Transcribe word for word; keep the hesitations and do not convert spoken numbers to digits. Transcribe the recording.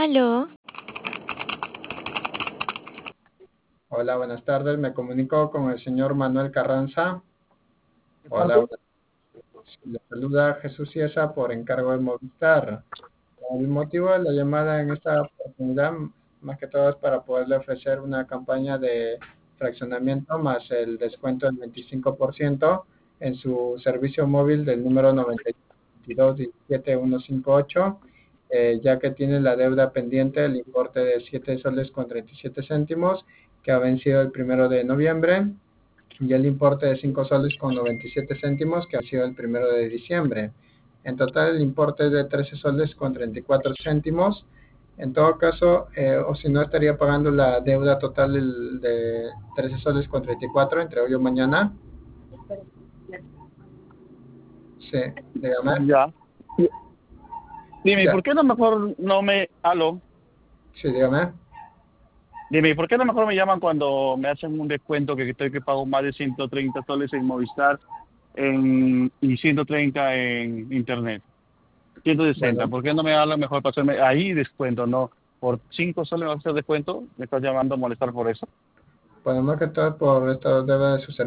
Aló, Hola, buenas tardes. Me comunico con el señor Manuel Carranza. ¿De Hola, parte? buenas- le saluda Jesús Ciesa por encargo de Movistar. El motivo de la llamada en esta oportunidad, más que todo, es para poderle ofrecer una campaña de fraccionamiento más el descuento del veinticinco por ciento en su servicio móvil del número noventa y dos diecisiete ciento cincuenta y ocho, eh, ya que tiene la deuda pendiente el importe de siete soles con treinta y siete céntimos, que ha vencido el primero de noviembre, y el importe de cinco soles con noventa y siete céntimos, que ha sido el primero de diciembre. En total el importe es de trece soles con treinta y cuatro céntimos. En todo caso, eh, o si no, estaría pagando la deuda total del- de trece soles con treinta y cuatro entre hoy o mañana. Sí, dígame. Ya. Dime, ¿y Ya, por qué no mejor no me... Aló. sí, dígame. Dime, ¿y por qué no mejor me llaman cuando me hacen un descuento que estoy que pago más de ciento treinta soles en Movistar en, y ciento treinta en Internet? ciento sesenta. Bueno, ¿Por qué no me hablan mejor para hacerme ahí descuento? No, por cinco soles vas a hacer descuento. ¿Me estás llamando a molestar por eso? bueno, más que todo por esta deuda de su servicio.